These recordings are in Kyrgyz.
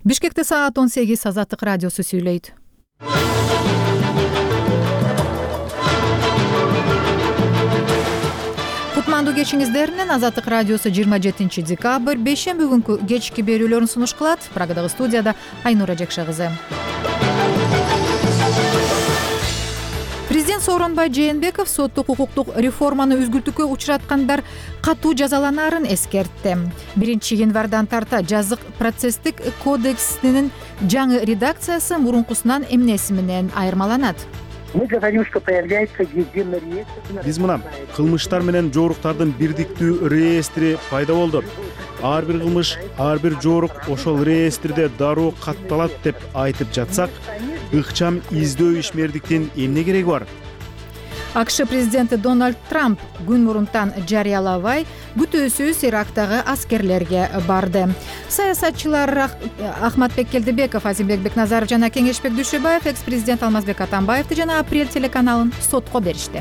Бишкекте саат 18 Азаттык радиосу сүйлөйт. Кутмандуу кечиңиздер менен Азаттык радиосу 27 декабрь бейшемби күнкү кечки берүүлөрүн сунуш кылат. Прагадагы студияда Айнура Жекше кызы. Президент Сооронбай Жээнбеков соттук укуктук реформаны үзгүлтүккө учураткандар катуу жазаланаарын эскертти. 1-январдан тарта жазык процесстик кодексинин жаңы редакциясы мурункусунан эмнеси менен айырмаланат? Биз мына кылмыштар менен жооруктардын бирдиктүү реестри пайда болду. Ар бир кылмыш, ар бир жоорук ошол реестрде дароо катталат деп айтып жатсак, ыкчам издөө ишмердиктин эмне кереги бар? АКШ президенти Дональд Трамп күн мурунтан жарыялабай күтүүсүз Ирактагы аскерлерге барды. Саясатчылар Ахматбек Келдебеков, Азимбек Бекназаров жана Кеңешбек Дүйшөбаев экс-президент Алмазбек Атамбаевди жана Апрель телеканалын сотко беришти.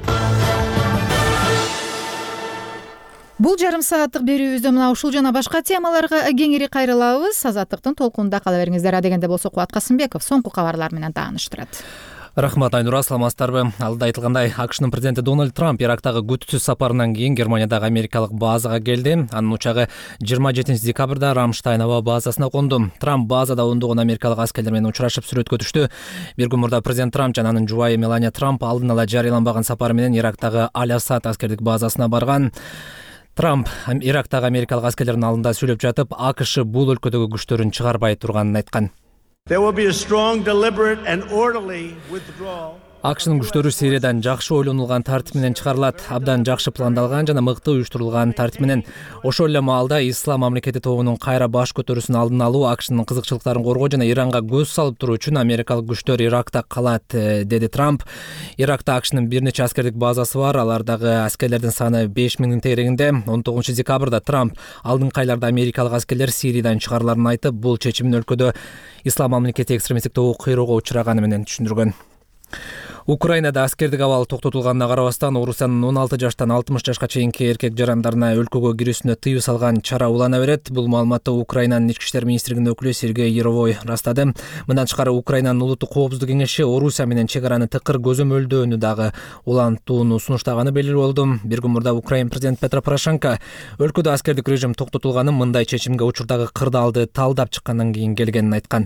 Бул жарым сааттык берүүбүздө мына ушул жана башка темаларга кеңири кайрылабыз. Азаттыктын толкунунда кала бериңиздер. Адегенде болсо Кубат Касымбеков соңку кабарлар менен тааныштырат. Рахмат, Айнура, саламатсыздарбы? Алда айтылгандай, АКШнын президенти Дональд Трамп Ирактагы күтүүсүз сапарынан кийин Германиядагы америкалык базага келди. Анын учагы 27 декабрда Рамштайн аба базасына конду. Трамп базада ондогон америкалык аскерлер менен учурашып сүрөткө түштү. Бир күн мурда президент Трамп жана анын жубайы Мелания Трамп алдын ала жарыяланбаган сапары менен Ирактагы Аль-Асад аскердик базасына барган. Трамп Ирактагы америкалык аскерлердин алдында сүйлөп жатып, АКШ бул өлкөдөгү күчтөрүн чыгарбай турганын айткан. There will be a strong, deliberate and orderly withdrawal. АКШнын күчтөрү Сириядан жакшы ойлонулган тартип менен чыгарылат, абдан жакшы пландалган жана мыкты уюштурулган тартип менен. Ошол эле маалда Ислам мамлекети тобунун кайра баш көтөрүүсүн алдын алуу, АКШнын кызыкчылыктарын коргоо жана Иранга көз салып туруу үчүн америкалык күчтөр Иракта калат, деди Трамп. Иракта АКШнын бир нече аскердик базасы бар, алардагы аскерлердин саны 5000 тегерегинде. 19 декабрда Трамп алдыңкы айларда америкалык аскерлер Сириядан чыгарыларын айтып, бул чечимин өлкөдө Ислам мамлекети экстремисттик тобу кыйроого учураганы менен түшүндүргөн. Украинада аскердик абал токтотулганына карабастан, Орусиянын 16 жаштан 60 жашка чейинки эркек жарандарына өлкөгө кирүүсүнө тыюу салган чара улана берет. Бул маалыматты Украинанын ички иштер министрлигинин өкүлү Сергей Яровой растады. Мындан тышкары Украинанын улуттук коопсуздук кеңеши Орусия менен чек араны тыкыр көзөмөлдөөнү дагы улантууну сунуштаганы белгилүү болду. Бир күн мурда Украин президенти Петро Порошенко өлкөдө аскердик режим токтотулганын мындай чечимге учурдагы кырдаалды талдап чыккандан кийин келгенин айткан.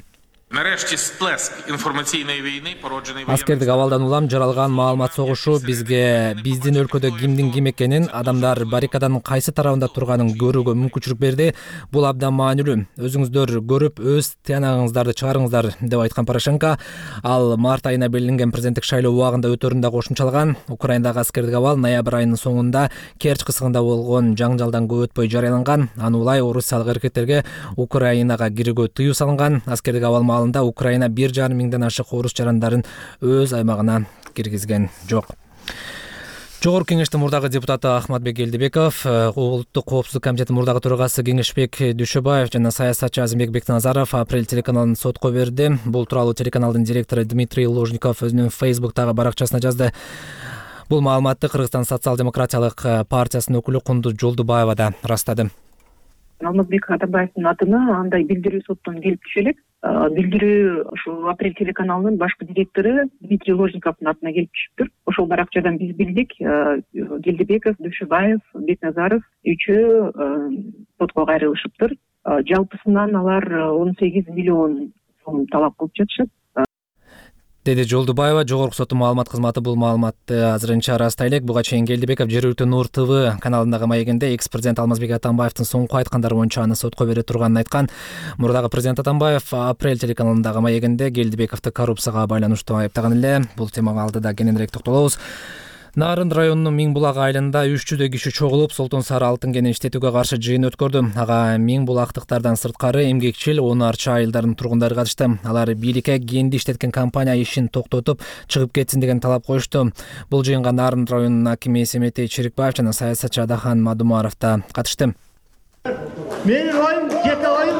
Аскердик абалдан улам жаралган маалымат согушу биздин өлкөдө кимдин ким экенин, адамдар баррикаданын кайсы тарабында турганын көрүүгө мүмкүнчүлүк берди. Бул абдан маанилүү. Өзүңүздөр көрүп, өз тыянагыңыздарды чыгарыңыздар, деп айткан Порошенко. Ал март айына белгиленген президенттик шайлоо убагында өтөрүн да кошумчалаган. Украиндагы аскердик абал ноябрь айынын соңунда Керч кысыгында болгон жаңжалдан көп өтпөй жарыяланган. Аны улай орусиялык эркектерге Украинага кирүүгө тыюу салынган. Аскердик абал маалында Украина 1,5 миңден ашык орус жарандарын өз аймагына киргизген жок. Жогорку кеңештин мурдагы депутаты Ахматбек Келдебеков, Улуттук коопсуздук комитетинин мурдагы төрагасы Кеңешбек Дүйшөбаев жана саясатчы Азимбек Бекназаров Апрель телеканалын сотко берди. Бул тууралуу телеканалдын директору Дмитрий Ложников өзүнүн Фейсбуктагы баракчасына жазды. Бул маалыматты Кыргызстан социал-демократиялык партиясынын өкүлү Кундуз Жолдубаева да растады. Алмазбек Атамбаевдин атына андай билдирүү соттон келип түшө элек. Билдирүү ошо Апрель телеканалынын башкы директору Дмитрий Ложниковдун атына келип түшүптүр. Ошол баракчадан биз билдик, Келдебеков, Дүйшөбаев, Бекназаров үчөө сотко кайрылышыптыр. Жалпысынан алар 18 миллион сом талап кылып жатышат. Деди Жолдубаева. Жогорку соттун маалымат кызматы бул маалыматты азырынча ырастай элек. Буга чейин Келдебеков жергиликтүү Нур ТВ каналындагы маегинде экс-президент Алмазбек Атамбаевдин соңку айткандары боюнча аны сотко бере турганын айткан. Мурдагы президент Атамбаев Апрель телеканалындагы маегинде Келдебековду коррупцияга байланыштуу айыптаган эле. Бул темага алдыда кененирээк токтолобуз. Нарын районунун Миңбулак айылында 300 киши чогулуп, Солтон Сары алтын кенин иштетүүгө каршы жыйын өткөрдү. Ага Миңбулактыктардан сырткары эмгекчил 10 арча айылдарынын тургундары катышты. Алар бийликке кенди иштеткен компания ишин токтотуп, чыгып кетсин деген талап коюшту. Бул жыйынга Нарын районунун акими Семетей Черикбаев жана саясатчы Адахан Мадумаров да катышты. Менин оюм, жеке оюм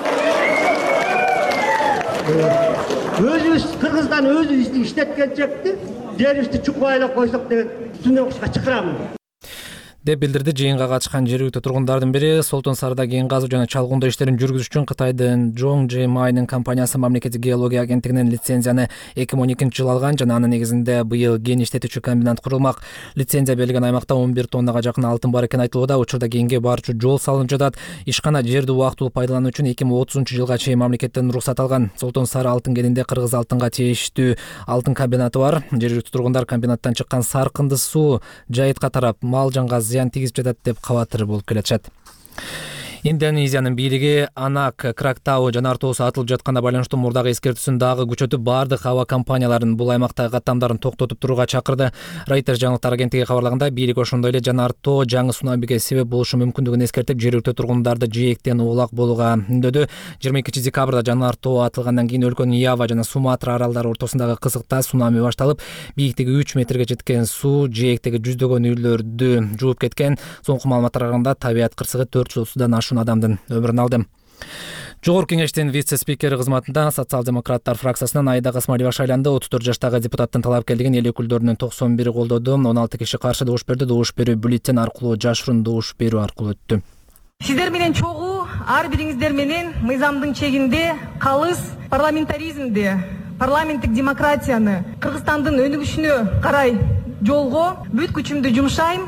өзүбүз Кыргыздан өзү иштеткенчекти жерибизди чукпайлап койсок деген түнөкүшкө чакырамын. деп билдирди жыйынга катышкан жергиликтүү тургундардын бири. Солтон Сарда кен казуу жана чалгындоо иштерин жүргүзүш үчүн Кытайдын Zhongzhimai'нын компаниясы мамлекеттик геология агенттигинен лицензияны 2012-жылы алган жана анын негизинде быйыл кен иштетүүчү комбинат курулмак. Лицензия берилген аймакта 11 тоннага жакын алтын бар экени айтылууда. Учурда кенге барчу жол салынып жатат. Ишкана жерди убактылуу пайдалануу үчүн 2030-жылга чейин мамлекеттен уруксат алган. Солтон Сары алтын кенинде кыргыз алтынга тийиштүү алтын комбинаты бар. Жергиликтүү тургундар комбинаттан чыккан саркынды суу жайытка тарап мал жанга зыян тийгизип жатат деп кабатыр болуп келатышат. Индонезиянын бийлиги Анак Крактау жанар тоосу атылып жатканына байланыштуу мурдагы эскертүүсүн дагы күчөтүп, бардык аба компанияларын бул аймактагы каттамдарын токтотуп турууга чакырды. Reuters жаңылыктар агенттиги кабарлаганда, бийлик ошондой эле жанар тоо жаңы цунамиге себеп болушу мүмкүндүгүн эскертип, жергиликтүү тургундарды жээктен улак болууга үндөдү. 22-декабрда жанар тоо атылгандан кийин өлкөнүн Ява жана Суматра аралдары ортосундагы кызыкта цунами башталып, бийиктиги 3 метрге жеткен суу жээктеги жүздөгөн үйлөрдү жууп кеткен. Соңку маалыматтарга караганда табият кырсыгы 430дан ашуун адамдын өмүрүн алды. Жогорку кеңештин вице-спикери кызматында социал-демократтар фракциясынан Айда Касмалиева шайланды. 34 жаштагы депутаттын талапкерлигин эл өкүлдөрүнүн 91 колдоду. 16 киши каршы добуш берди. Добуш берүү бюллетень аркылуу, жашыруун добуш берүү аркылуу өттү. Сиздер менен чогуу ар бириңиздер менен мыйзамдын чегинде калыс парламентаризмди, парламенттик демократияны Кыргызстандын өнүгүшүнө карай жолго бүт күчүмдү жумшайм,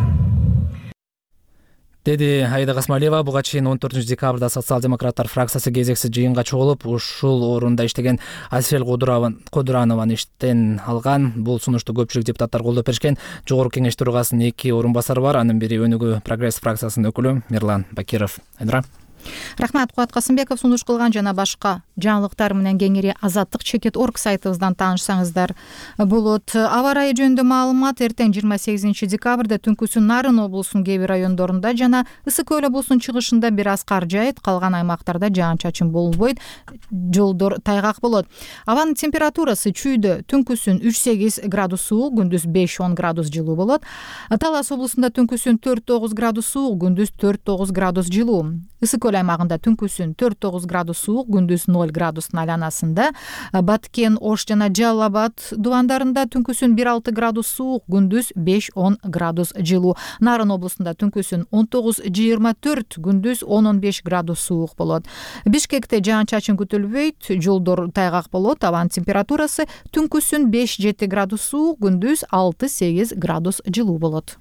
деди Айда Касмалиева. Буга чейин 14 декабрда социал-демократтар фракциясы кезексиз жыйынга чогулуп, ушул орунда иштеген Асел Кодуранованы иштен алган. Бул сунушту көпчүлүк депутаттар колдоп беришкен. Жогорку кеңеш төрагасынын 2 орун басары бар. Анын бири Өнүгүү Прогресс фракциясынын өкүлү Мирлан Бакиров. Рахмат, Куат Касымбеков сунуш кылган жана башка жаңылыктар менен кеңири Азаттык.org сайтыбыздан таанышсаңыздар болот. Аба ырайы жөнүндө маалымат: эртең 28 декабрда түнкүсүн Нарын облусунун кээ бир райондорунда жана Ысык Көл облусунун чыгышында бир аз кар жаайт, калган аймактарда жаан-чачын болбойт, жолдор тайгак болот. Абанын температурасы чүйдө түнкүсүн 3-8 градус суук, күндүз 5-10 градус жылуу болот. Талас облусунда түнкүсүн 4-9 градус суук, күндүз 4-9 градус жылуу. Ысык Көл аймагында түнкүсүн 4-9 градус суук, күндүз 0 градустун айланасында. Баткен, Ош жана Жалал Абад дубандарында түнкүсүн 1-6 градус суук, күндүз 5-10 градус жылуу. Нарын облусунда түнкүсүн 19-24, күндүз 10-15 градус суук болот. Бишкекте жаан-чачын күтүлбөйт, жолдор тайгак болот. Абанын температурасы түнкүсүн 5-7 градус суук, күндүз 6-8 градус жылуу болот.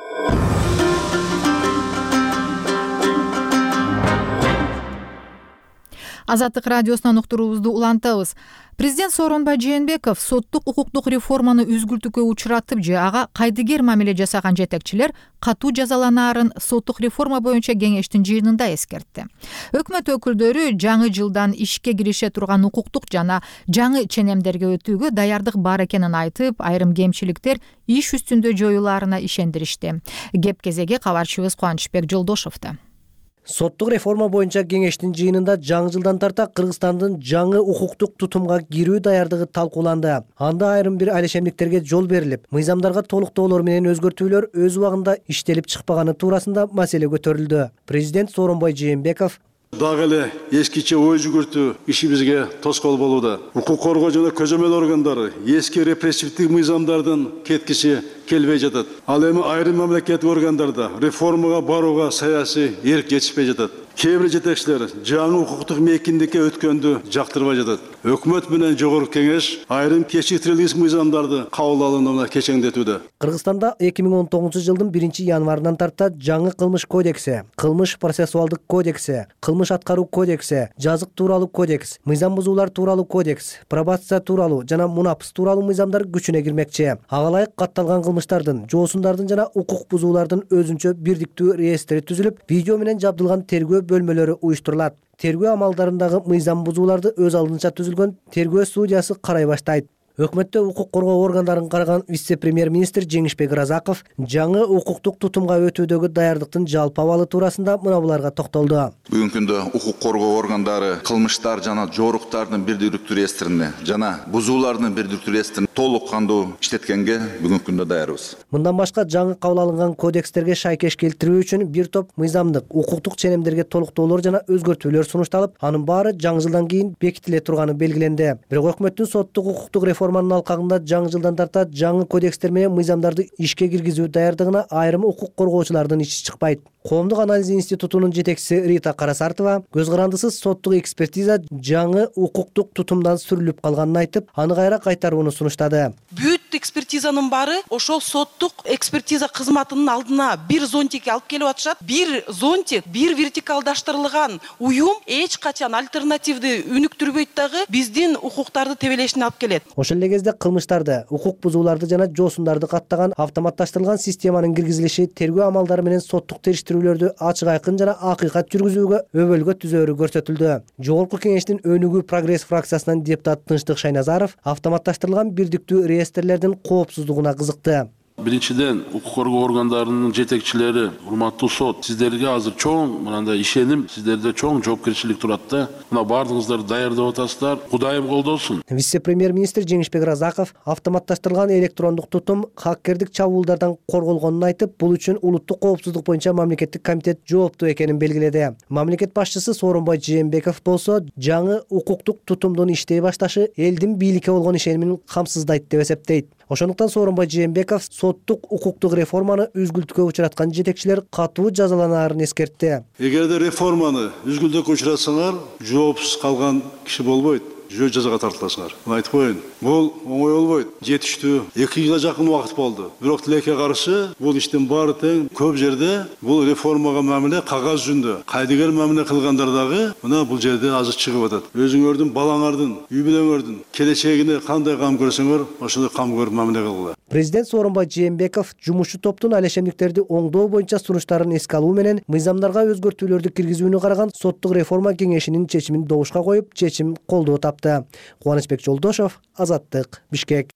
Азаттык радиосунан уктуруубузду улантабыз. Президент Сооронбай Жээнбеков соттук укуктук реформаны үзгүлтүүгө учуратып же ага кайдыгер мамиле жасаган жетекчилер катуу жазаланаарын соттук реформа боюнча кеңештин жыйынында эскертти. Өкмөт өкүлдөрү жаңы жылдан ишке кирише турган укуктук жана жаңы ченемдерге өтүүгө даярдык бар экенин айтып, айрым кемчиликтер иш үстүндө жоюлаарына ишендиришти. Кеп кезеги кабарчыбыз Кубанычбек Жолдошовдо. Соттук реформа боюнча кеңештин жыйынында жаңы жылдан тарта Кыргызстандын жаңы укуктук тутумга кирүү даярдыгы талкууланды. Анда айрым бир алешемдиктерге жол берилип, мыйзамдарга толуктоолор менен өзгөртүүлөр өз убагында иштелип чыкпаганы туурасында маселе көтөрүлдү. Президент Сооронбай Жээнбеков дагы эле эскиче ой жүгүртүү ишибизге тоскоол болууда. Укук коргоо жана көзөмөл органдары эски репрессивдик мыйзамдардын кеткиси келбей жатат. Ал эми айрым мамлекеттик органдарда реформага барууга саясий эрк жетишпей жатат. Кээ бир жетекчилер жаңы укуктук мейкиндикке өткөндү жактырбай жатат. Өкмөт менен жогорку кеңеш айрым кечиктирилгис мыйзамдарды кабыл алууну кечеңдетүүдө. Кыргызстанда 2019 жылдын 1 январынан тарта жаңы кылмыш кодекси, кылмыш процессуалдык кодекси, кылмыш аткаруу кодекси, жазык тууралуу кодекс, мыйзам бузуулар тууралуу кодекс, пробация тууралуу жана мунапс тууралуу мыйзамдар күчүнө кирмекчи. Ага ылайык катталган кылмыштардын, жоосундардын жана укук бузуулардын өзүнчө бирдиктүү реестри түзүлүп, видео менен жабдылган тергөө бөлмөлөрү уюштурулат. Тергөө амалдарындагы мыйзам бузууларды өз алдынча түзүлгөн тергөө судьясы карай баштайт. Өкмөттө укук коргоо органдарын караган вице-премьер-министр Жеңишбек Разаков жаңы укуктук тутумга өтүүдөгү даярдыктын жалпы абалы туурасында мына буларга токтолду. Бүгүнкү күндө укук коргоо органдары кылмыштар жана жооруктардын бирдиктүү реестрине жана бузуулардын бирдиктүү реестрин толук кандуу иштеткенге бүгүнкү күндө даярбыз. Мындан башка жаңы кабыл алынган кодекстерге шайкеш келтирүү үчүн бир топ мыйзамдык, укуктук ченемдерге толуктоолор жана өзгөртүүлөр сунушталып, анын баары жаңы жылдан кийин бекитиле турганы белгиленди. Бирок өкмөттүн соттук укуктук реформа реформанын алкагында жаңы жылдан тарта жаңы кодекстер менен мыйзамдарды ишке киргизүү даярдыгына айрым укук коргоочулардын иши чыкпайт. Коомдук анализ институтунун жетекчиси Рита Карасартова көз карандысыз соттук экспертиза жаңы укуктук тутумдан сүрүлүп калганын айтып, аны кайра кайтарууну сунуштады. Бүт экспертизанын баары ошол соттук экспертиза кызматынын алдына бир зонтик алып келип атышат. Бир зонтик, бир вертикалдаштырылган уюм эч качан альтернативди өнүктүрбөйт дагы биздин укуктарды тебелешине алып келет. Ошол эле кезде кылмыштарды, укук бузууларды жана жоосундарды каттаган автоматташтырылган системанын киргизилиши тергөө амалдары менен соттук териштирүүлөрдү ачык айкын жана акыйкат жүргүзүүгө өбөлгө түзөөрү көрсөтүлдү. Жогорку кеңештин өнүгүү прогресс фракциясынан депутат Тынчтык Шайназаров автоматташтырылган бирдиктүү реестрлердин коопсуздугуна кызыкты. Биринчиден, укук коргоо органдарынын жетекчилери, урматтуу сот, сиздерге азыр чоң мындай ишеним, сиздерде чоң жоопкерчилик турат да. Мына бардыгыңыздарды даярдап атасыздар. Кудайым колдосун. Вице-премьер-министр Жеңишбек Разаков автоматташтырылган электрондук тутум хаккердик чабуулдардан корголгонун айтып, бул үчүн улуттук коопсуздук боюнча мамлекеттик комитет жооптуу экенин белгиледи. Мамлекет башчысы Сооронбай Жээнбеков болсо, жаңы укуктук тутумдун иштей башташы элдин бийликке болгон ишенимин камсыздайт деп эсептейт. Ошондуктан Сооронбай Жээнбеков соттук укуктук реформаны үзгүлтүккө учураткан жетекчилер катуу жазаланаарын эскертти. Эгерде реформаны үзгүлтүккө учуратсаңар, жоопсуз калган киши болбойт. Жөө жазаға тартыласыңар. Айтып коеюн. Бул оңой болбойт. Жетиштүү 2 жылга жакын убакыт болду. Бирок тилекке каршы бул иштин баары тең көп жерде бул реформага мамиле кагаз жүзүндө. Кайдыгер мамиле кылгандар дагы мына бул жерде азыр чыгып атат. Өзүңөрдүн, балаңардын, үй бүлөңөрдүн келечегине кандай кам көрсөңөр, ошондой кам көрүп мамиле кылгыла. Президент Сооронбай Жээнбеков жумушчу топтун алешемдиктерди оңдоо боюнча сунуштарын эске алуу менен мыйзамдарга өзгөртүүлөрдү киргизүүнү караган соттук реформа кеңешинин чечимин добушка коюп, чечим колдоо тапты. Кубанычбек Жолдошов, Азаттык, Бишкек.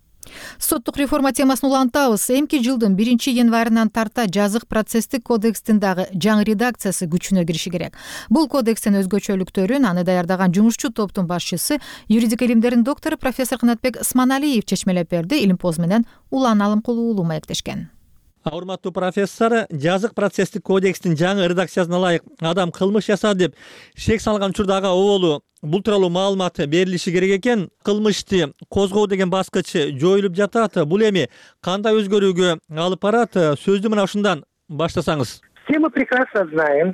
Соттук реформа темасын улантабыз. Эмки жылдын 1-январынан тарта жазык процесстик кодекстин дагы жаңы редакциясы күчүнө кириши керек. Бул кодекстин өзгөчөлүктөрүн аны даярдаган жумушчу топтун башчысы, юридика илимдеринин доктору профессор Кынатбек Сманалиев чечмелеп берди. Илимпоз менен Улан Алымкулуу уулу маектешкен. Урматтуу профессор, жазык процесстик кодекстин жаңы редакциясына ылайык адам кылмыш жасады деп шек салган учурдагы оболу бул тууралуу маалымат берилиши керек экен. Кылмышты козгоо деген баскыч жоюлуп жатат. Бул эми кандай өзгөрүүгө алып барат? Сөздү мына ушундан баштасаңыз. Все мы прекрасно знаем,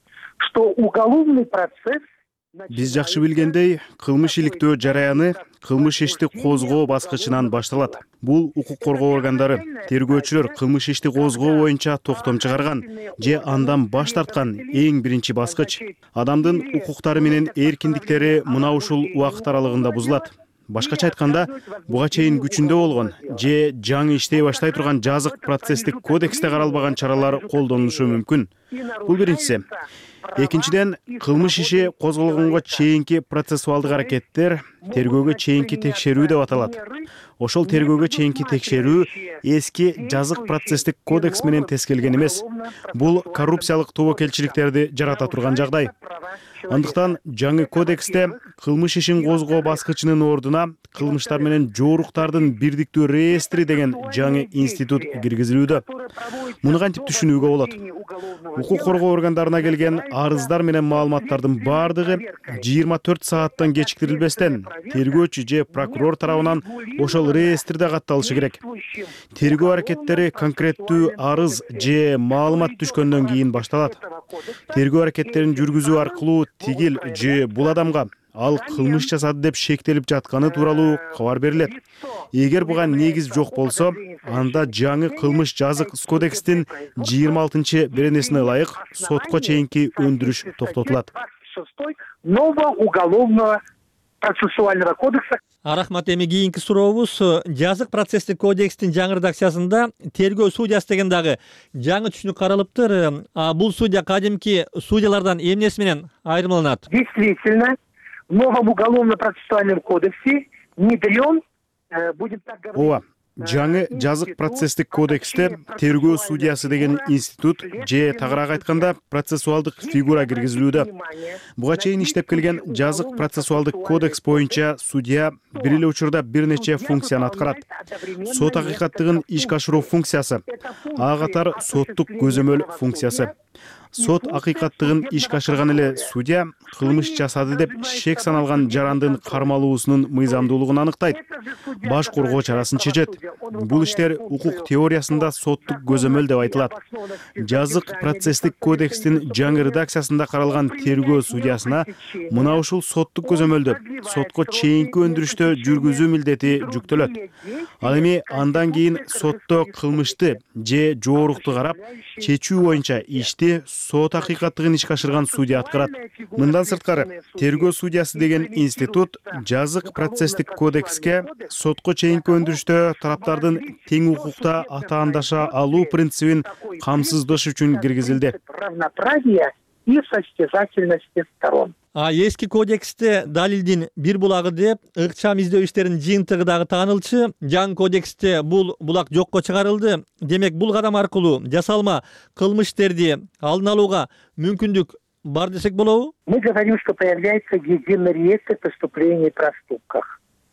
что уголовный процесс. Биз жакшы билгендей, кылмыш иликтөө жараяны кылмыш ишти козгоо баскычынан башталат. Бул укук коргоо органдары, тергөөчүлөр кылмыш ишти козгоо боюнча токтом чыгарган же андан баш тарткан эң биринчи баскыч. Адамдын укуктары менен эркиндиктери мына ушул убакыт аралыгында бузулат. Башкача айтканда, буга чейин күчүндө болгон же жаңы иштей баштай турган жазык процесстик кодексте каралбаган чаралар колдонулушу мүмкүн. Бул биринчиси. Экинчиден, кылмыш иши козголгонго чейинки процессуалдык аракеттер тергөөгө чейинки текшерүү деп аталат. Ошол тергөөгө чейинки текшерүү эски жазык процесстик кодекс менен тескелген эмес. Бул коррупциялык тобокелчиликтерди жарата турган жагдай. Андыктан жаңы кодексте кылмыш ишин козгоо баскычынын ордуна кылмыштар менен жооруктардын бирдиктүү реестри деген жаңы институт киргизилүүдө. Муну кантип түшүнүүгө болот? Укук коргоо органдарына келген арыздар менен маалыматтардын баардыгы 24 сааттан кечиктирилбестен тергөөчү же прокурор тарабынан ошол реестрде катталышы керек. Тергөө аракеттери конкреттүү арыз же маалымат түшкөндөн кийин башталат. Тергөө аракеттерин жүргүзүү аркылуу тигил же бул адамга ал кылмыш жасады деп шектелип жатканы тууралуу кабар берилет. Эгер буга негиз жок болсо, анда жаңы кылмыш жазык кодекстин 26-беренесине ылайык сотко чейинки өндүрүш токтотулат. Нового уголовного процессуального кодекса. Рахмат, эми кийинки сурообуз. Жазык процесстик кодекстин жаңы редакциясында тергөө судьясы деген дагы жаңы түшүнүк каралыптыр. Бул судья кадимки судьялардан эмнеси менен айырмаланат? Действительно, в новом уголовно-процессуальном кодексе внедрен, будем так говорить. Жаңы жазык процесстик кодексте тергөө судьясы деген институт же тагыраак айтканда процессуалдык фигура киргизилүүдө. Буга чейин иштеп келген жазык процессуалдык кодекс боюнча судья бир эле учурда бир нече функцияны аткарат. Сот акыйкаттыгын ишке ашыруу функциясы, ага катар соттук көзөмөл функциясы. сот акыйкаттыгын ишке ашырган эле судья кылмыш жасады деп шек саналган жарандын кармалуусунун мыйзамдуулугун аныктайт, баш коргоо чарасын чечет. Бул иштер укук теориясында соттук көзөмөл деп айтылат. Жазык процесстик кодекстин жаңы редакциясында каралган тергөө судьясына мына ушул соттук көзөмөлдү сотко чейинки өндүрүштө жүргүзүү милдети жүктөлөт. Ал эми андан кийин сотто кылмышты же жоорукту карап, чечүү боюнча ишти сот акыйкаттыгын ишке ашырган судья аткарат. Мындан сырткары, тергөө судьясы деген институт жазык процесстик кодекске сотко чейинки өндүрүштө тараптардын тең укукта атаандаша алуу принцибин камсыздаш үчүн киргизилди. И состязательности сторон. Эски кодексте далилдин бир булагы деп ыкчам издөө иштеринин жыйынтыгы дагы таанылчу. Жаңы кодексте бул булак жокко чыгарылды. Демек бул кадам аркылуу жасалма кылмыш иштерди алдын алууга мүмкүндүк бар десек болобу? Мы говорим, что появляется единый реестр преступлений и проступках.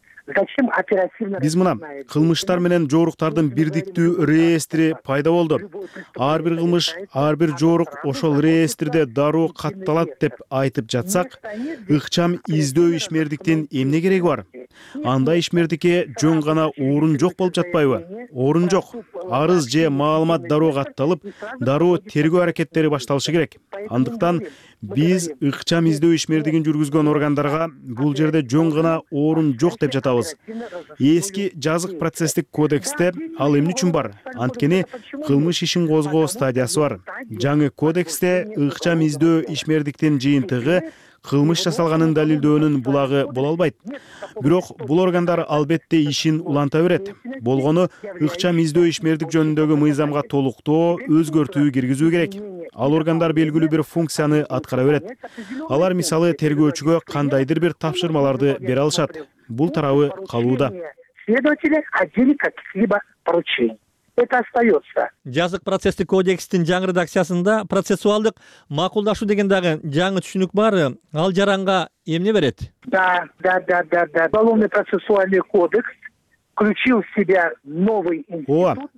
Биз мына кылмыштар менен жооруктардын бирдиктүү реестри пайда болду. Ар бир кылмыш, ар бир жоорук ошол реестрде дароо катталат деп айтып жатсак, ыкчам издөө ишмердиктин эмне кереги бар? Анда ишмердикке жөн гана орун жок болуп жатпайбы? Орун жок. Арыз же маалымат дароо катталып, дароо тергөө аракеттери башталышы керек. Андыктан биз ыкчам издөө ишмердигин жүргүзгөн органдарга бул жерде жөн гана орун жок деп жатабыз. Эски жазык процесстик кодексте ал эмне үчүн бар? Анткени кылмыш ишин козгоо стадиясы бар. Жаңы кодексте ыкчам издөө ишмердиктин жыйынтыгы кылмыш жасалганын далилдөөнүн булагы боло албайт. Бирок бул органдар албетте ишин уланта берет. Болгону ыкчам издөө ишмердик жөнүндөгү мыйзамга толуктоо, өзгөртүү киргизүү керек. Ал органдар белгилүү бир функцияны аткара берет. Алар мисалы тергөөчүгө кандайдыр бир тапшырмаларды бере алышат. Бул тарабы калууда. Следователи отдели каких-либо поручений. Это остается. Жазык процесстик кодекстин жаңы редакциясында процессуалдык макулдашуу деген дагы жаңы түшүнүк бар. Ал жаранга эмне берет? Да. Уголовный процессуальный кодекс включил в себя новый институт.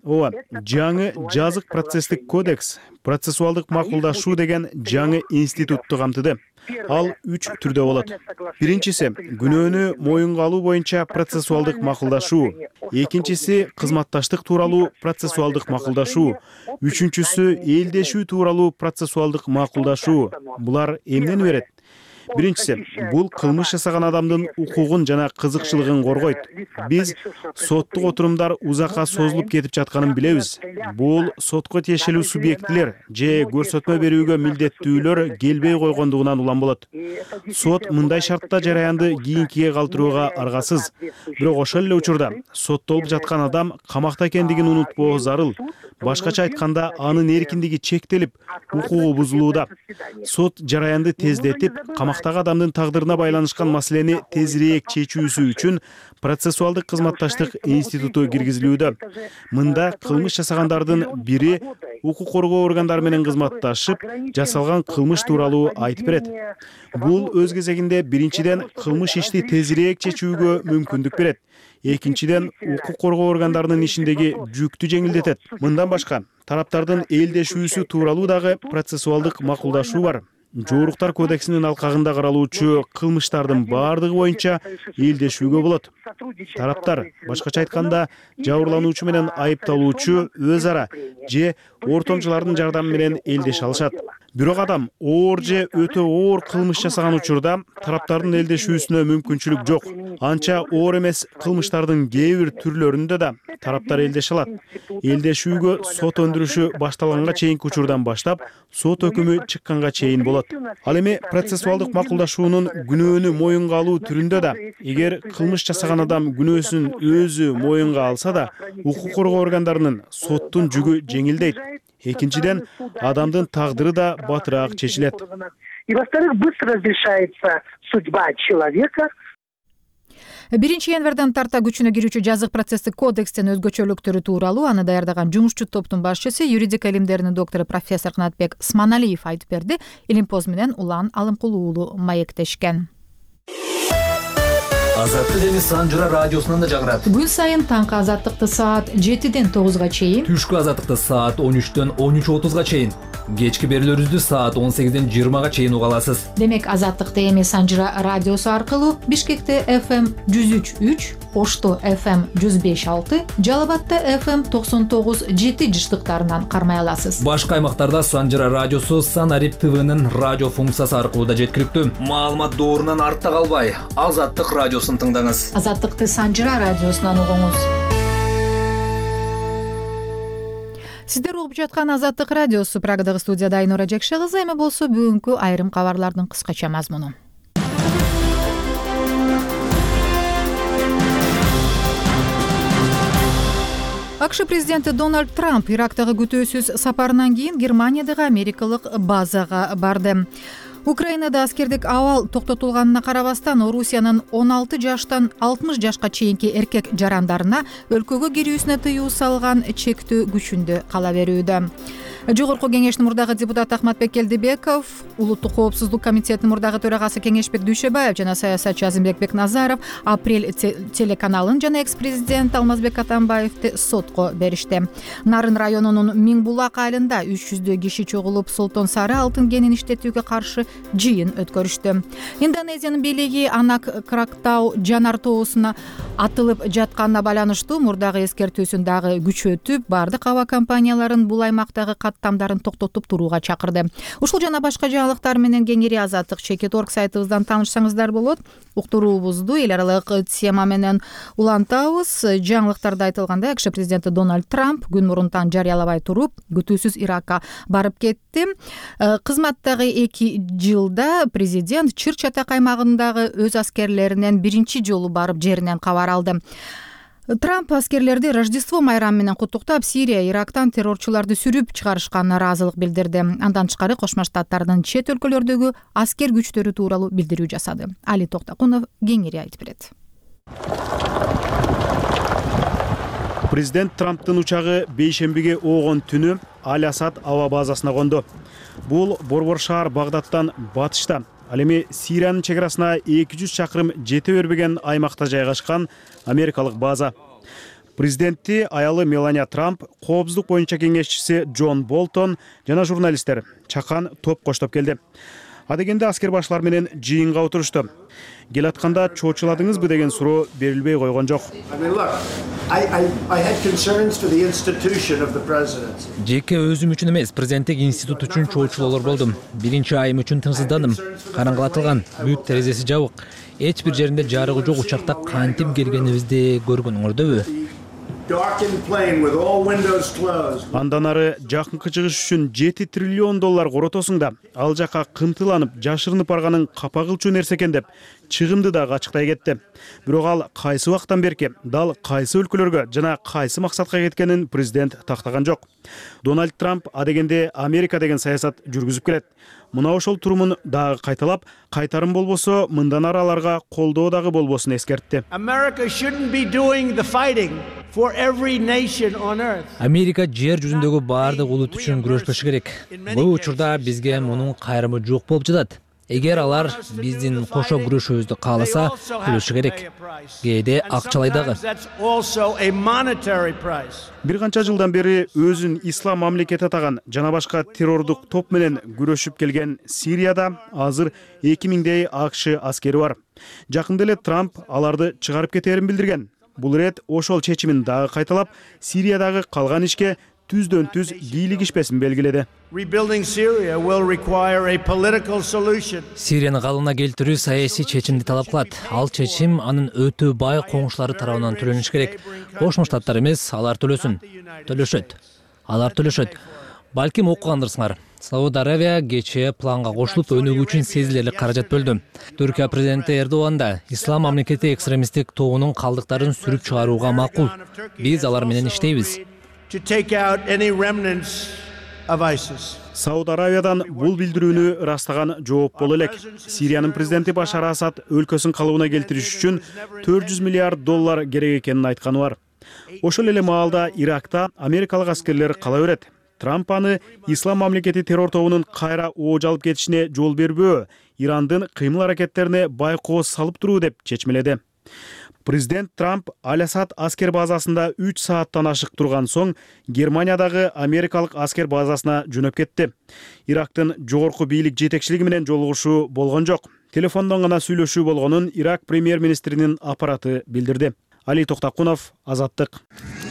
Жаңы жазык процесстик кодекс процессуалдык макулдашуу деген жаңы институтту камтыды. Ал 3 түрдө болот. Биринчиси күнөөнү моюнга алуу боюнча процессуалдык макулдашуу, экинчиси кызматташтык тууралуу процессуалдык макулдашуу, үчүнчүсү элдешүү тууралуу процессуалдык макулдашуу. Булар эмнени берет? Биринчиси, бул кылмыш жасаган адамдын укугун жана кызыкчылыгын коргойт. Биз соттук отурумдар узакка созулуп кетип жатканын билебиз. Бул сотко тиешелүү субъектилер же көрсөтмө берүүгө милдеттүүлөр келбей койгондугунан улам болот. Сот мындай шартта жараянды кийинкиге калтырууга аргасыз. Бирок ошол эле учурда соттолуп жаткан адам камакта экендигин унутпоо зарыл. Башкача айтканда, анын эркиндиги чектелип, укугу бузулууда. Сот жараянды тездетип, камактагы адамдын тагдырына байланышкан маселени тезирээк чечүүсү үчүн процессуалдык кызматташтык институту киргизилүүдө. Мында кылмыш жасагандардын бири укук коргоо органдары менен кызматташып, жасалган кылмыш тууралуу айтып берет. Бул өз кезегинде биринчиден кылмыш ишти тезирээк чечүүгө мүмкүндүк берет. Экинчиден укук коргоо органдарынын ишиндеги жүктү жеңилдетет. Мындан башка, тараптардын элдешүүсү тууралуу дагы процессуалдык макулдашуу бар. Жооруктар кодексинин алкагында каралуучу кылмыштардын баардыгы боюнча элдешүүгө болот. Тараптар, башкача айтканда, жабырлануучу менен айыпталуучу өз ара же ортомчулардын жардамы менен элдеше алышат. Бирок адам оор же өтө оор кылмыш жасаган учурда тараптардын элдешүүсүнө мүмкүнчүлүк жок. Анча оор эмес кылмыштардын кээ бир түрлөрүндө да тараптар элдеше алат. Элдешүүгө сот өндүрүшү башталганга чейинки учурдан баштап, сот өкүмү чыкканга чейин болот. Ал эми процессуалдык макулдашуунун күнөөнү моюнга алуу түрүндө да, эгер кылмыш жасаган адам күнөөсүн өзү моюнга алса да, укук коргоо органдарынын соттун жүгү жеңилдейт. Экинчиден, адамдын тагдыры да батыраак чечилет. И во-вторых, быстро разрешается судьба человека. 1 январдан тарта күчүнө кирүүчү жазык процесстик кодекстин өзгөчөлүктөрү тууралуу аны даярдаган жумушчу топтун башчысы, юридика илимдеринин доктору профессор Канатбек Сманалиев айтып берди. Илимпоз менен Улан Алымкулуу уулу маектешкен. Азаттык эми Санжыра радиосунан да жагырат. Күн сайын таңкы азаттыкты саат 7-ден 9-га чейин, Түшкү азаттыкты саат 13-төн 13:30-га чейин, кечки берүүлөрүбүздү саат 18-ден 20-га чейин уга аласыз. Демек азаттыкты эми Санжыра радиосу аркылуу Бишкекте FM 103.3, Ошто FM 105.6, Жалал Абадта FM 99.7 жыштыктарынан кармай аласыз. Башка аймактарда Санжыра радиосу Санарип ТВнын радио функциясы аркылуу да жеткиликтүү. Маалымат доорунан артта калбай, Азаттык радиосун тыңдаңыз. Азаттыкты Санжыра радиосунан угуңуз. Сиздер угуп жаткан Азаттык радиосу. Прагадагы студияда Айнура Жекшегызы. Эми болсо бүгүнкү айрым кабарлардын кыскача мазмуну. АКШ президенти Дональд Трамп Ирактагы күтүүсүз сапарынан кийин Германиядагы америкалык базага барды. Украинада аскердик абал токтотулганына карабастан, Орусиянын 16 жаштан 60 жашка чейинки эркек жарандарына өлкөгө кирүүсүнө тыюу салган чектөө күчүндө кала берүүдө. Жогорку кеңештин мурдагы депутаты Ахматбек Келдибеков, Улуттук коопсуздук комитетинин мурдагы төрагасы Кеңешбек Дүйшөбаев жана саясатчы Азимбек Бекназаров Апрель телеканалын жана экс-президент Алмазбек Атамбаевди сотко беришти. Нарын районунун Миңбулак айылында 300 киши чогулуп Солтон Сары алтын кенин иштетүүгө каршы жыйын өткөрүштү. Индонезиянын бийлиги Анак Крактау жанар тоосуна атылып жатканына байланыштуу мурдагы эскертүүсүн дагы күчөтүп, бардык аба компанияларын бул аймактагы каттамдарын токтотуп турууга чакырды. Ушул жана башка жаңылыктар менен кеңири Азаттык Чекит.org сайтыбыздан таанышсаңыздар болот. Уктуруубузду эл аралык тема менен улантабыз. Жаңылыктарда айтылгандай, АКШ президенти Дональд Трамп күн мурунтан жарыялабай туруп, күтүүсүз Иракка барып кетти. Кызматтагы 2 жылда президент Чыр-Чатак аймагындагы өз аскерлеринен биринчи жолу барып жеринен кабар алды. Трамп аскерлерди Рождество майрамы менен куттуктап, Сирия, Ирактан террорчуларды сүрүп чыгарышканына ыраазылык билдирди. Андан тышкары Кошмо Штаттардын чет өлкөлөрдөгү аскер күчтөрү тууралуу билдирүү жасады. Али Токтакунов кеңири айтып берет. Президент Трамптын учагы бейшембиге оогон түнү Аль-Асад аба базасына конду. Бул борбор шаар Багдадтан батышта. Ал эми Сириянын чек арасына 200 чакырым жете бербеген аймакта жайгашкан америкалык база. Президентти аялы Мелания Трамп, коопсуздук боюнча кеңешчиси Джон Болтон жана журналисттер чакан топ коштоп келди. Адегенде аскер башлар менен жыйынга отурушту. Келатканда чоочуладыңызбы деген суроо берилбей койгон жок. Жеке өзүм үчүн эмес, президенттик институт үчүн чоочулоолор болдум. Биринчи айым үчүн тынчсыздандым. Караңгылатылган, бүт терезеси жабык. Эч бир жеринде жарыгы жок учакта кантип келгенибизди көргөнүңөрдөбү? Андан ары жакынкы чыгыш үчүн $7 триллион коротосуң да, ал жака кымтыланып, жашырынып барганын капагылчуу нерсе экен деп чыгымды да ачыктай кетти. Бирок ал кайсы убактан берки, дал кайсы өлкөлөргө жана кайсы максатка кеткенин президент тактаган жок. Дональд Трамп адегенде Америка деген саясат жүргүзүп келет. Мына ошол турумун дагы кайталап, кайтарым болбосо мындан ары аларга колдоо дагы болбосун эскертти. Америка жер жүзүндөгү баардык улут үчүн күрөшпөшү керек. Бул учурда бизге мунун кайрымы жок болуп жатат. Эгер алар биздин кошо күрөшүүбүздү кааласа, төлөшү керек. Кээде акчалай дагы. Бир канча жылдан бери өзүн ислам мамлекети атаган жана башка террордук топ менен күрөшүп келген Сирияда азыр 2000дей АКШ аскери бар. Жакында эле Трамп аларды чыгарып кетерин билдирген. Бул ирет ошол чечимин дагы кайталап, Сириядагы калган ишке түздөн түз кийлигишпесин белгиледи. Сирияны калыбына келтирүү саясий чечимди талап кылат. Ал чечим анын өтө бай коңшулары тарабынан төлөнүш керек. Кошмо Штаттар эмес, алар төлөсүн. Алар төлөшөт. Балким окугандырсыңар. Сауд Аравия кечээ планга кошулуп өнүгүү үчүн сезилерлик каражат бөлдү. Түркия президенти Эрдоган да ислам мамлекети экстремисттик тобунун калдыктарын сүрүп чыгарууга макул. Биз алар менен иштейбиз. Сауд Аравиядан бул билдирүүнү ырастаган жооп боло элек. Сириянын президенти Башар Асад өлкөсүн калыбына келтириш үчүн $400 миллиард керек экенин айтканы бар. Ошол эле маалда Иракта америкалык аскерлер кала берет. Трамп аны ислам мамлекети террор тобунун кайра ооч алып кетишине жол бербөө, Ирандын кыймыл аракеттерине байкоо салып туруу деп чечмеледи. Президент Трамп Аль-Асад аскер базасында 3 сааттан ашык турган соң Германиядагы америкалык аскер базасына жөнөп кетти. Ирактын жогорку бийлик жетекчилиги менен жолугушуу болгон жок. Телефондон гана сүйлөшүү болгонун Ирак премьер-министринин аппараты билдирди. Али Токтакунов, Азаттык.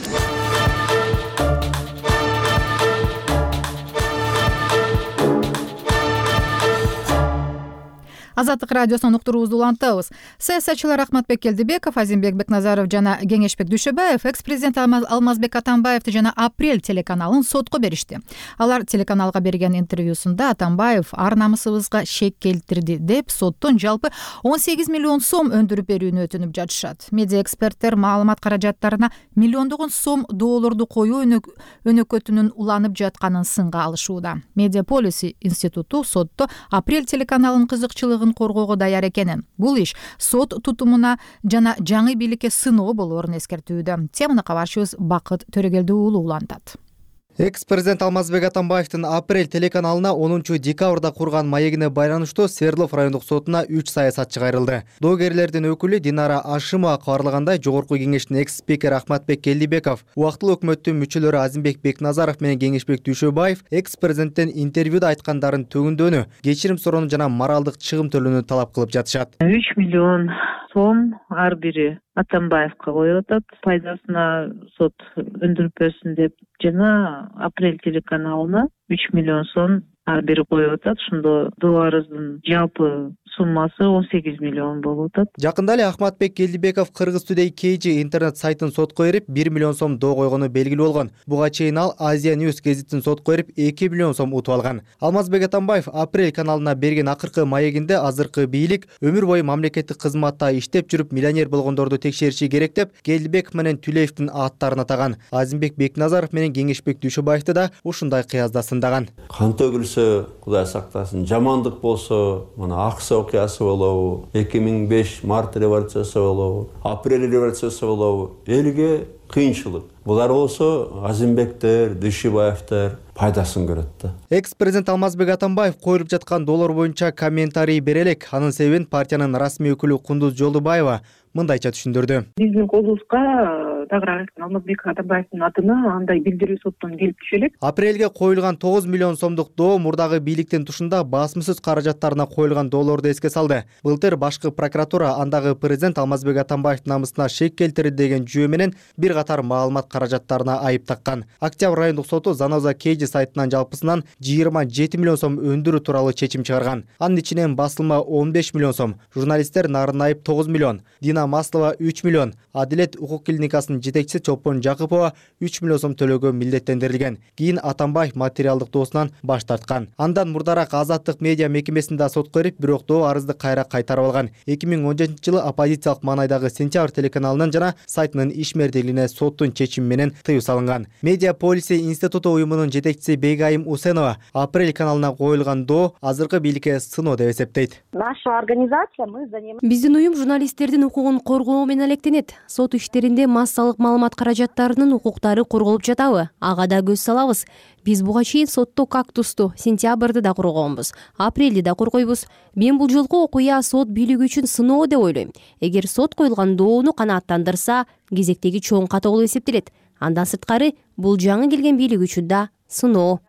Азаттык радиосунун уктуруубузду улантабыз. Саясатчылар Ахматбек Келдибеков, Азимбек Бекназаров жана Кеңешбек Дүйшөбаев экс-президент Алмазбек Атамбаевди жана Апрель телеканалын сотко беришти. Алар телеканалга берген интервьюсунда Атамбаев ар намысыбызга шек келтирди деп соттон жалпы 18 миллион сом өндүрүп берүүнү өтүнүп жатышат. Медиа эксперттер маалымат каражаттарына миллиондогон сом долларду коюу өнөкөтүнүн уланып жатканын сынга алышууда. Медиа Policy институту сотто Апрель телеканалынын кызыкчылыгын коргоого даяр экенин, бул иш сот тутумуна жана жаңы бийликке сыноо болоорун эскертүүдө. Теманы кабарчыбыз Бакыт Төрөгелди уулу улантат. Экс-президент Алмазбек Атамбаевдин Апрель телеканалына 10 декабрда курган маегине байланыштуу Свердлов райондук сотуна 3 саясатчы кайрылды. Доогерлердин өкүлү Динара Ашимова кабарлагандай, жогорку кеңештин экс-спикери Ахматбек Келдибеков, убактылуу өкмөттүн мүчөлөрү Азимбек Бекназаров менен Кеңешбек Дүйшөбаев экс-президенттен интервьюда айткандарын төгүндөнү, кечирим суроону жана моралдык чыгым төлөөнү талап кылып жатышат. 3 миллион сом ар бири Атамбаевка коюп атат, пайдасына сот өндүрүп берсин деп, жана Апрель телеканалына 3 миллион сом ар бири коюп атат. Ошондо доо арыздын жалпы суммасы 18 миллион болуп атат. Жакында эле Ахматбек Келдибеков Кыргыз Today KG интернет сайтын сотко берип 1 миллион сом доо койгону белгилүү болгон. Буга чейин ал Азия News гезитин сотко берип 2 миллион сом утуп алган. Алмазбек Атамбаев Апрель каналына берген акыркы маегинде азыркы бийлик өмүр бою мамлекеттик кызматта иштеп жүрүп миллионер болгондорду текшериши керек деп Келдибеков менен Түлеевдин аттарын атаган. Азимбек Бекназаров менен Кеңешбек Дүйшөбаевди да ушундай кыязда сындаган. Кан төгүлсө, Кудай сактасын, жамандык болсо, мына Аксы окуясы болобу, 2005 март революциясы болобу, Апрель революциясы болобу, элге кыйынчылык. Булар болсо Азимбектер, Дүйшөбаевдер пайдасын көрөт да. Экс-президент Алмазбек Атамбаев коюлуп жаткан доллар боюнча комментарий бере элек. Анын себебин партиянын расмий өкүлү Кундуз Жолдубаева мындайча түшүндүрдү. Биздин колубузга тагыраак Алмазбек Атамбаевдин атына андай билдирүү соттон келип түшө элек. Апрелге коюлган 9 миллион сомдук доо мурдагы бийликтин тушунда басмысыз каражаттарына коюлган долларды эске салды. Былтыр башкы прокуратура андагы президент Алмазбек Атамбаевдин намысына шек келтирди деген жүйө менен бир катар маалымат каражаттарына айып таккан. Октябрь райондук соту Заноза KG сайтынан жалпысынан 27 миллион сом өндүрүү тууралуу чечим чыгарган. Анын ичинен басылма 15 миллион сом, журналисттер Нарын Айып 9 миллион, Дина Маслова 3 миллион, Адилет укук клиникасынын жетекчиси Чолпон Жакыпова 3 миллион сом төлөөгө милдеттендирилген. Кийин Атамбаев материалдык доосунан баш тарткан. Андан мурдараак Азаттык медиа мекемесинде сотко берип, бирок доо арызды кайра кайтарып алган. 2017-жылы оппозициялык маанайдагы Сентябрь телеканалынын жана сайтынын ишмердийлигине соттун чечими менен тыюу салынган. Медиа Policy институту уюмунун жетекчиси Бегайым Усенова Апрель каналына коюлган доо азыркы бийликке сыноо деп эсептейт. Наша организация биздин уюм журналисттердин укугун коргоо менен алектенет. Сот иштеринде массалык маалымат каражаттарынын укуктары корголуп жатабы? Ага да көз салабыз. Биз буга чейин сотто Кактусту, Сентябрды да коргонбуз, Апрелди да коргойбуз. Мен бул жолку окуя сот бийлиги үчүн сыноо деп ойлойм. Эгер сот коюлган доону канааттандырса, кезектеги чоң ката болуп эсептелет. Андан сырткары бул жаңы келген бийлик үчүн да сыноо.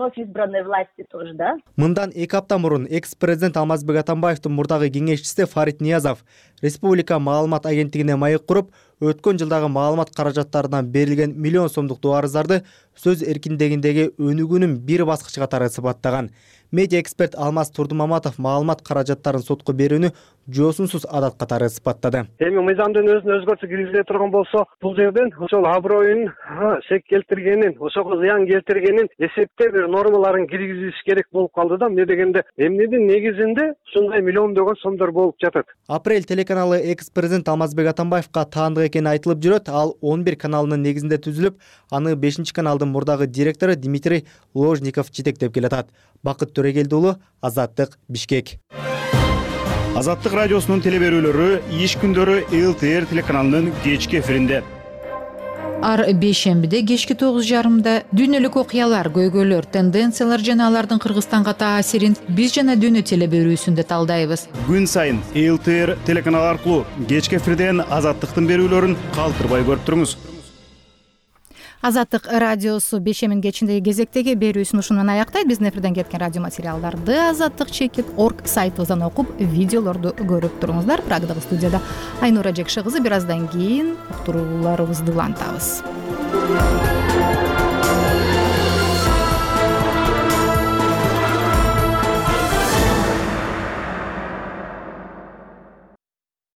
Мындан 2 апта мурун экс-президент Алмазбек Атамбаевдин мурдагы кеңешчиси Фарид Ниязов Республика маалымат агенттигине маек куруп, өткөн жылдагы маалымат каражаттарынан берилген миллион сомдук доо арыздарды сөз эркиндигиндеги өнүгүүнүн бир баскычы катары сыпаттаган. Медиа эксперт Алмаз Турдумаматов маалымат каражаттарын сотко берүүнү жоосунсуз адат катары сыпаттады. Эми мыйзамдын өзүнө өзгөртүү киргизиле турган болсо, бул жерден ошол аброюн шек келтиргенин, ошого зыян келтиргенин эсептеп бир нормаларын киргизиш керек болуп калды да. Эмне дегенде, эмнедин негизинде ушундай миллиондогон сомдор болуп жатат. Апрель телеканалы экс-президент Алмазбек Атамбаевка таандык экени айтылып жүрөт. Ал 11 каналынын негизинде түзүлүп, аны 5-каналдын мурдагы директору Дмитрий Ложников жетектеп келатат. Бакыт Төрөгелди уулу, Азаттык, Бишкек. Азаттык радиосунун телеберүүлөрү иш күндөрү ЛТР телеканалынын кечки эфиринде. ар бейшембиде кечки 9:30 дүйнөлүк окуялар, көйгөйлөр, тенденциялар жана алардын Кыргызстанга таасирин биз жана дүйнө телеберүүсүндө талдайбыз. Күн сайын ЛТР телеканал аркылуу кечки эфирден Азаттыктын берүүлөрүн калтырбай көрүп туруңуз. Азаттык радиосу бейшембинин кечиндеги кезектеги берүүсүн ушуну менен аяктайт. Биздин эфирден кеткен радио материалдарды azattik.org сайтыбыздан окуп, видеолорду көрүп туруңуздар. Прагадагы студияда Айнура Жекши кызы. Бир аздан кийин уктурууларыбызды улантабыз.